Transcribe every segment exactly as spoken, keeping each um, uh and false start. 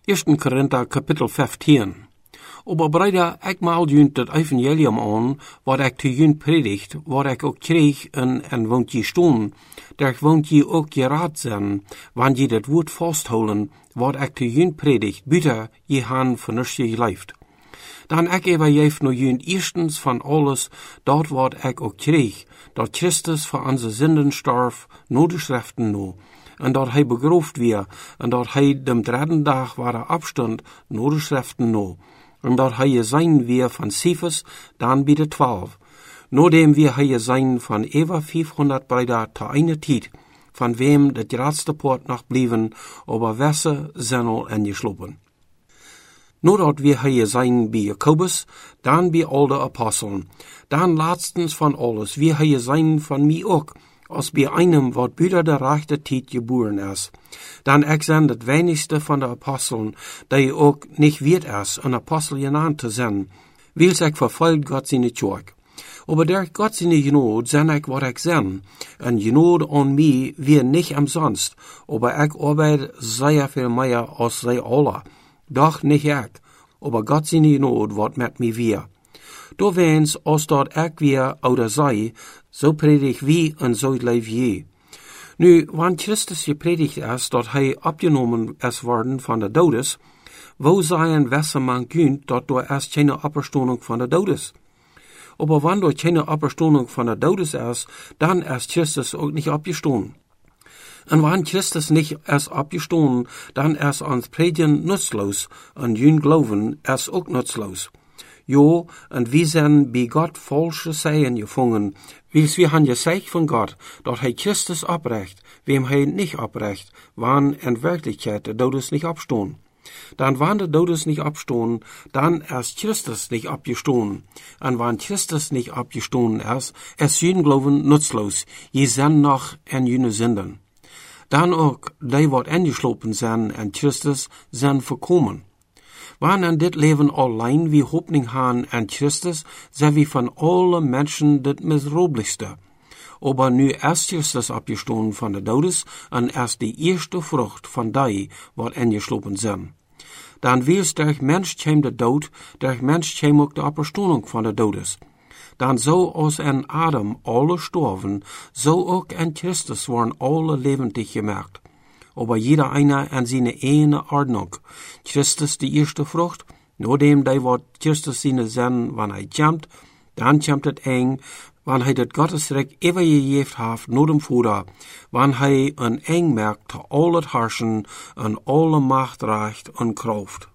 Eerste Korinther kapitel vijftien. Aber Brüder, ik maal junt het evangelium aan, wat ik te junt predigt, wat ik ook kreeg en, en woont je stoon, daar woont je ook je raad zijn, wanneer je dat woord vasthouden, wat ik te junt predigt, buiten je haan vernust je leeft. Dan ik even jeef no junt eerstens van alles, dat wat ik ook kreeg, dat Christus voor onze zinden starf, no de schriften no, en dat hij begroofd weer, en dat hij dem derde dag waar afstond, no de schriften no, en dat hij je zijn weer van Cephas, dan bij de twaalf. Nodem weer hij je zijn van Eva vijfhonderd Brüder te eine tijd, van wem de laatste poort nog bleven, over wesse zijn al ingeslopen. Nodat weer hij je zijn bij Jacobus, dan bij al de apostelen, dan laatstens van alles weer hij je zijn van mij ook, als bij einem wat buiten de rechte tijd geboren is. Dan ik zijn het weinigste van de apostelen, dat je ook niet weet is, een apostel genaamd te zijn, wils ik vervolgt God zijn kerk. Aber der Gott seine Genode zijn ik wat ik zijn, en Genode aan mij weer niet umsonst, aber ik arbeid zeer veel meer als zij alle. Doch nicht ik, aber Gott seine Genode wat met mij weer. Do wens, als dat ik weer ouder zij, zo predigt wie en zo leef je. Nu, wanneer Christus gepredigt is, dat hij opgenomen is worden van de dodes, wo zijn wesse man kunt, dat door is geen opperstoning van de dodes. Aber wanneer door geen opperstoning van de dodes is, dan is Christus ook niet opgestonden. En wanneer Christus niet is opgestonden, dan is ons predigen nutzloos, en jun geloven is ook nutzloos. Jo, en wie zijn bij God falsche Zeien gevangen, wils wir han gezegd van God, dat hij Christus oprecht, wem hij niet oprecht, wann in werkelijkheid de dodes niet opstonden. Dan wann de dodes niet opstonden, dan is Christus niet opgestonden. En wann Christus niet opgestonden is, is jun geloven nutzloos, je zijn nog in june zinden. Dan ook, die wat ingeslopen zijn en Christus zijn voorkomen. Wanneer in dit leven alleen wie hoopning gaan aan Christus, zijn we van alle mensen het misroebelijkste. Aber nu is Christus opgestonden van de dodes en is de eerste vrucht van die wat ingeslopen zijn. Dan wils der mens kwam de dood, der mens kwam ook de opstanding van de dodes. Dan zo als in Adam alle storven, zo ook in Christus worden alle levendig gemaakt. Aber jeder einer in seine ene Ordnung. Christus die eerste vrucht, nodem die wat Christus seine zijn, wanneer hij komt, dan komt het eng, wanneer hij het Gottesrecht ever gegeven heeft, no dem Vader, wanneer hij een eng merkt te al het harschen, en alle macht recht en kracht.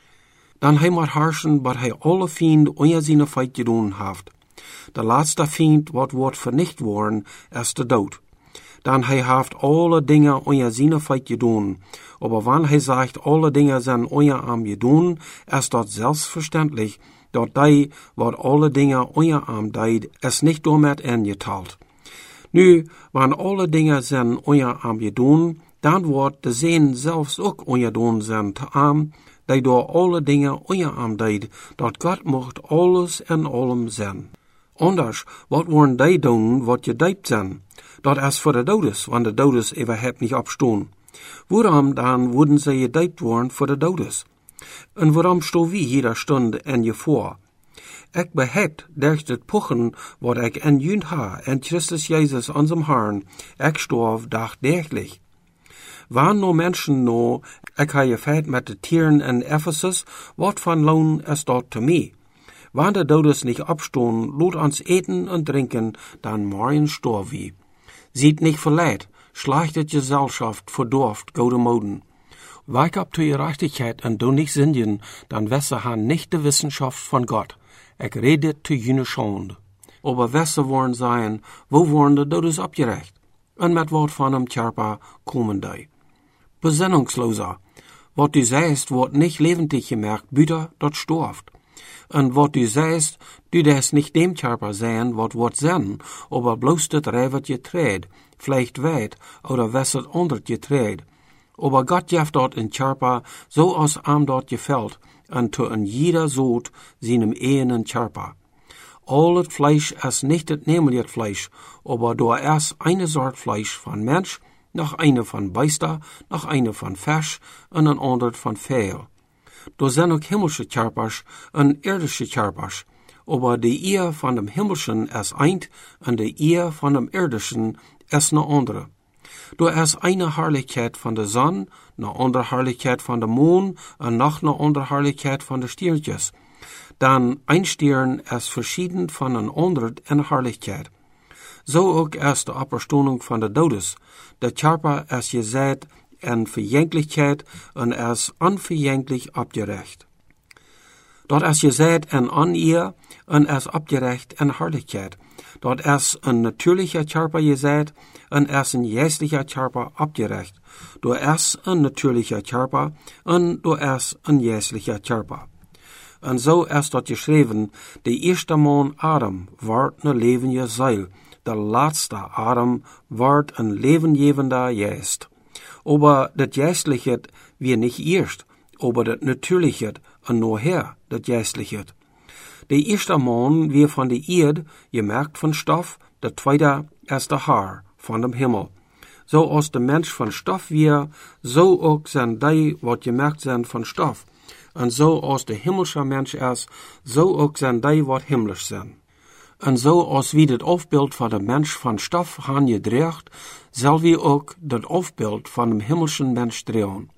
Dan hij moet harschen, wat hij alle vrienden onder zijn feit gedaan heeft. De laatste vriend wat wordt vernicht worden, is de dood. Dan hij heeft alle dingen onder zijn feit gedaan. Aber wanneer hij zegt, alle dingen zijn onder hem gedaan, is dat zelfverständlich, dat die wat alle dingen onder hem deed, is niet door met ingeteld. Nu, wanneer alle dingen zijn onder hem gedaan, dan wordt de zin zelfs ook onderdaan zijn te hem, die door alle dingen onder hem deed, dat God mocht alles en allem zijn. Anders, wat worden die doen wat je deed zijn? Dat is voor de dodes, want de dodes even het niet opstaan. Waarom dan worden ze gedeikt worden voor de dodes? En waarom sto wie jeder stund in je voor? Ik behept durch het pochen wat ik in jun ha, en Christus Jezus onze Herrn, ik storf dagdagelijk. Wann no mensen no, ik ha je feit met de tieren in Ephesus, wat van loon is dat te mij? Wann de dodes niet opstaan, laat ons eten en drinken, dan morgen storf wie. Ziet niet verleid, slaagt het Gesellschaft verdorft, gode moden. Wake op to gerechtigheid en doe niet zinjen, dan wesse han nicht de Wissenschaft von Gott. Ik red dit te june schande. Aber wesse worden zijn, wo worden de dodes opgerecht? En met wat van hem tjarpa komen die. Besinnungsloser. Wat du zeist, wordt nicht levendig gemerkt, büter dat storft. En wat du zeist, du des nicht dem tjarpa zijn, wat wordt zijn, aber bloos het rijvet je treed, vielleicht weit, oder wesset ondert je treed. Aber Gott jeft dort in tjarpa, so als am dort gefällt, en to en jeder zoot seinem ehenen tjarpa. All het Fleisch is nicht het nemelijk Fleisch, aber door is eine Sort Fleisch van Mensch, nog eine van Beister, nog eine van Vers en een ander van Veel. Er zijn ook hemelse Körpers en irdische Körpers, aber de Ehe van dem Himmelschen is eind en de Ehe van dem Irdischen is een andere. Er is eine Herrlichkeit van de zon, een andere Herrlichkeit van de maan en nog een andere Herrlichkeit van de stiertjes. Dan een stier is verschieden van een ander in Herrlichkeit. Zo ook is de opperstonding van de dodes. De Körper is gezet in Verjänklichkeit en is onverjänklich abgerecht. Dat is gezet in oneer en is abgerecht in Herrlichkeit. Dat is een natuurlicher Körper gezet en is een geestlicher Körper abgerecht. Dat is een natuurlicher Körper en dat is een geestlicher Körper. En zo is dat geschreven, de eerste man Adam wordt een levende ziel, de laatste Adam wordt een levengevender geest. Aber dat geestliche wie nicht erst, aber dat natürliche en nachher dat geestliche. De eerste man wie van de Erde, gemerkt van stof, de tweede is de Haar van dem Himmel. Zo als de mens van stof wie, zo ook zijn die wat gemerkt zijn van stof. En zo als de himmelsche mens is, zo ook zijn die wat himmlisch zijn. En zo als wie het afbeeld van de mens van stof han gedreigd, zal wie ook het afbeeld van de himmelsche mens drehen.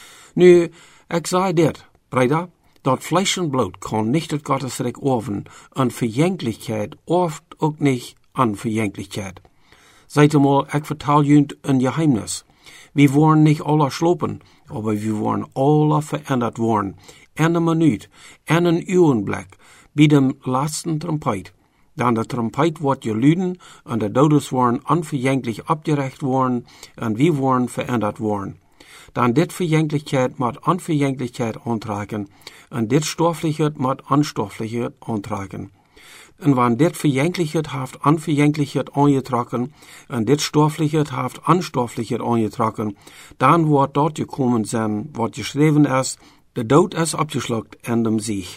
Nu, ik zei dit, Brüder, dat Fleisch en bloed kan niet het Gottesreich oven, en Verjänklichkeit oft ook niet an Verjänklichkeit. Seid mal, ik vertel jullie een geheimnis. Wir wollen nicht alle schlopen, aber wir wollen alle verändert worden. En een minuut, en een urenblik, bij dem laatsten trompet. Dan de trompet wordt geluden, en de dodes worden onverjänglich abgerecht worden, en wir worden verändert worden. Dan dit Verjänklichkeit met Onverjänklichkeit aantragen, en dit Stofflichkeit met Unstofflichkeit aantragen. En wann dit Verjänklichkeit haft Unverjänklichkeit aangetrokken, en dit Stofflichkeit haft Unstofflichkeit aangetrokken, dan wordt dort gekommen zijn, wat geschreven is, de dood is abgeschluckt in dem Sieg.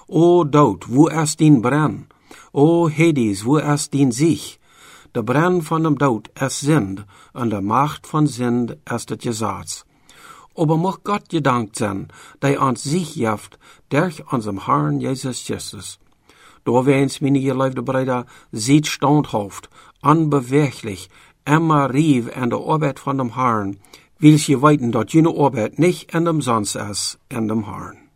O dood, wo is dien brenn? O Hades, wo is dien Sieg? De brenn van dem dood is Sind, en de macht van Sind is het Gesetz. Aber mocht Gott gedankt zijn, die ons Sieg jaft, durch unserem Herrn Jesus Christus. Door wens, meine geliefde Brüder, seid standhaft, unbeweglich, immer rief in der Arbeit von dem Herrn, weil je weten dat jene Arbeit nicht in dem Sonst ist, in dem Herrn.